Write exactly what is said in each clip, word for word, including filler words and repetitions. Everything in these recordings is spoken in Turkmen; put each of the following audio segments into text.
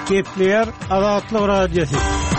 Gepleyer Azatlyk Radiosu.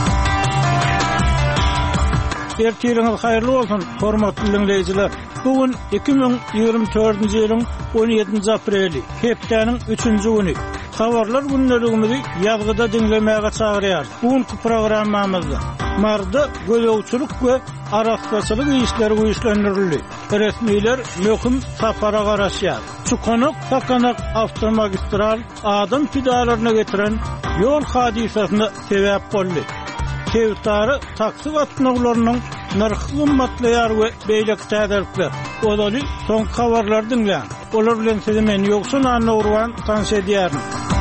Ertiriniz hayırlı olsun, hormatly dinleyijiler. Bugün iki bin ýygrimi dördünji ýylyň on ýedinji apreli, hepdeniň üçünji güni. Habarlar günneligimizi ýazgyda dinlemäge çagyrýar. Bugünkü programmamyzda marda gözegçilik we araşdyrmaçylyk işleri güýçlendirildi. Resmiler möhüm sapara garaşýar. Çukonak Sakanak avtomagistral adam pidalaryna getiren ýol hadisasyna sebäp boldy. Tewtary taksi gatnaklarynyň narhy gymmatlaýar we beýlek täderlikler. Olaly soň habarlar dinleýän. Olar bilen sizi men ýoksun anna urwan tanşedýärin.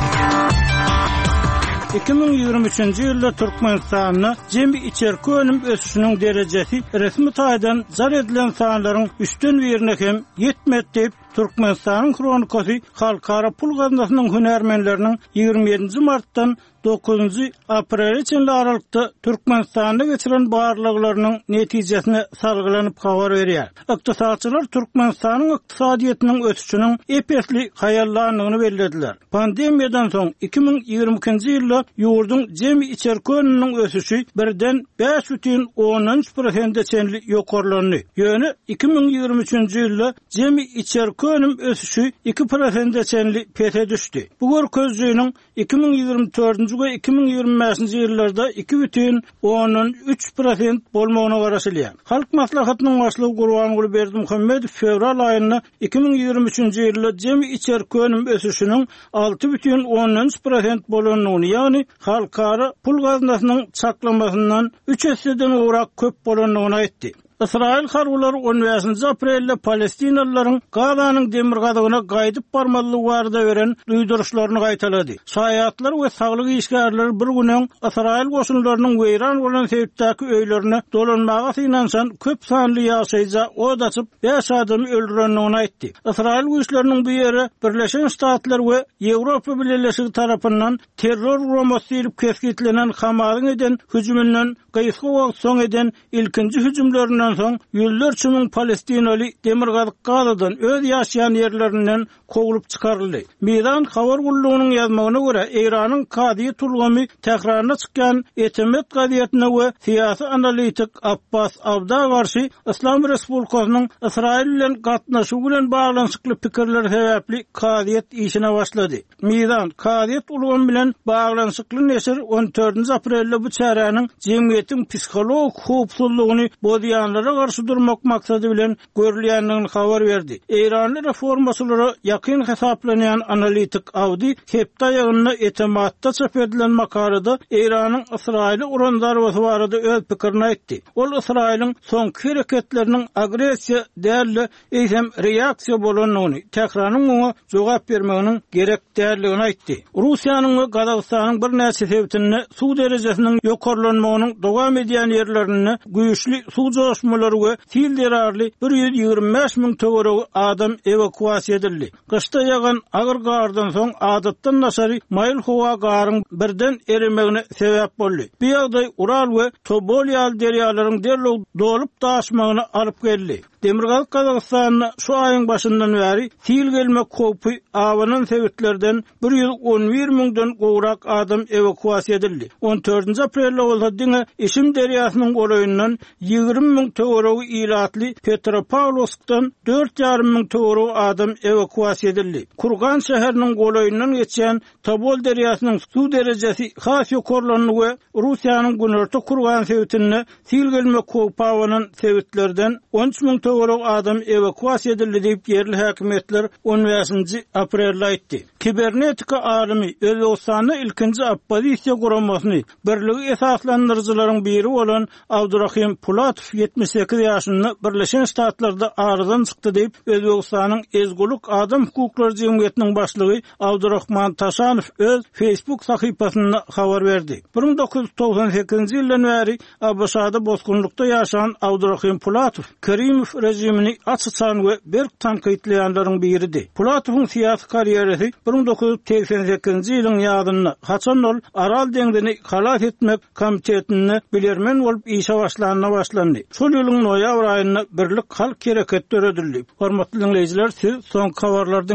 iki bin ýygrimi üçünji ýylda Türkmenistanyň jemgy içerki önüm ösüşiniň derejesi resmi taýdan zar edilen sanlaryň üçden birine hem ýetmedi. Türkmenistanyň kronikasy halkara pul gazinasynyň hünärmenleriniň ýygrimi ýedinji martdan dokuzunji aprel üçin aralykda Türkmenistanda geçiren barlyklarynyň netijesine salgylanyp habar berýär. Ykdysadçylar Türkmenistanyň ykdysadyetiniň ösüşiniň epesli haýallanlygyny bellädiler. Pandemiýadan soň iki bin ýygrimi ikinji ýylda ýurdun jemgy içerki önüniň ösüşi birden beş butun on üç prosentga çenli ýokarlandy. Ýöne iki bin ýygrimi üçünji ýylda jemgy içerki önüm ösüşi iki prosentga çenli pete düşdi. Bu görkezlüğünün iki bin ýygrimi dördünji we iki bin ýygrimi beşinji ýyllarda iki butun on üç prosent bolmagyna garaşylýar. Halk maslahatynyň başlygy Gurbanuly Berdimuhammedow fevral aýynda iki bin ýygrimi üçünji ýylda jemgy içerki önüm ösüşiniň altı butun on üç prosent bolanyny, ýani halkara pul gazinasynyň çaklanmasyndan üç eseden urak köp bolanyny aýtdy. İsrail harwlary on beşinji aprelde Palestinalylaryň Gazanyň demir gadygyna gaýdyp barmalygy barada beren duýduruşlaryny gaýtalady. Şaýatlar we saglyk işgärleri bir günden İsrail goşunlarynyň weýran bolan sebäpdäki öýlerine dolanmaga synansan köp sanly ýaşaýja od açyp beş adamy öldürenligini aýtdy. İsrail güýçleriniň bu ýere Birleşen Ştatlar we Ýewropa Birleşigi tarapyndan terror guramaçy diýip keskitlenen Hamasyň eden hüjümünden gyýsy soň eden ilkinji hüjümlerinden soň ýüllerçe müň Palestinaly demir gadyk gazydan öz ýaşaýan ýerlerinden kowulyp çykaryldy. Meýdan habar gullugynyň ýazmagyna görä Iranyň kady tulgamy täkrarna çykýan etemet gadyetine we syýasy analitik Abbas Abda garşy Islam Respublikasynyň Israil bilen gatnaşygy bilen baglanyşykly pikirleri sebäpli kadyet işine başlady. Meýdan kadyet ulgamy bilen baglanyşykly neşir on dördünji aprelde bu çäräniň jemgyýetiň psikolog howpsuzlygyny bozýanlara garşy durmak maksady bilen görülýändigini habar berdi. Eýranly reformaçylary ýakyn hesaplanýan analitik Awdi hepde ýygyny etematda çap edilen makalada Eýranyň Israili urandary barada öz pikirini aýtdy. Ol Israiliň soňky hereketleriniň agresiýa däli eýsem reaksiýa bolanyny, tekrarnyň oňa jogap bermeginiň gerek däligini aýtdy. Russiýanyň we Gazagystanyň bir näçe sebäplerini suw derejesiniň ýokarlanmagynyň dowam edýän ýerlerini güýçli suw joşmalary we sil derarly bir ýüz ýygrimi beş müň töweregi adam evakuasiýa edildi. Gyşda ýagan agyr gardan soň adatdan naşary maýl howa garyň birden erimegine sebäp boldy. Bu ýagdaý Ural we Tobol ýal derýalaryň derlew dolup taşmagyna alyp geldi. Demirgal Kazakstanyň şu aýyň başyndan bäri sil gelmek howpy awanyň sebäplerden bir ýüz on bir müňden gowrak adam evakuasiýa edildi. on dördünji aprelde bolsa diňe Işim derýasynyň golaýyndan ýygrimi müň töweregi ilatly Petropavlovskdan dört ýarym müň töweregi adam evakuasiýa edildi. Kurgan şäheriniň golaýyndan geçýän Tobol derýasynyň suw derejesi has ýokarlanyny we Russiýanyň günörtü Kurgan sebätine sil gelmek howpy awanyň sebäplerden on üç müň töweregi adam evakuasiýa edildi diýip ýerli häkimetler on beşinji aprelde aýtdy. Kibernetika alimi Özbekistanyň ilkinji oppozisiýa guramasyny birligi esaslandyrjylaryň biri bolan Abdurrahim Pulatow ýetmiş sekiz ýaşynda Birleşen Ştatlarda aradan çykdy diýip Özbekistanyň ezguluk adam hukuklary jemgyýetiniň başlygy Abdurrahman Taşanow öz Facebook sahypasynda habar berdi. bir bin dokuz yüz toksan sekizinji ýyldan bäri A B S-da bozgunlukda ýaşaýan Abdurrahim Pulatow Kerimow rejimini açyçan we berk tanqidleýänleriň biridir. Pulatowyň syýasy karýerasy bir bin dokuz yüz seksen sekizinji ýylyň ýazynda haçan ol Aral deňdini halat etmek komitetine bilermen bolup işe başlanyna başlandy. Şol ýylyň noýabr aýynda birlik halk hereketleri ödüldi. Hormatly dinleýijiler, siz soňky habarlardan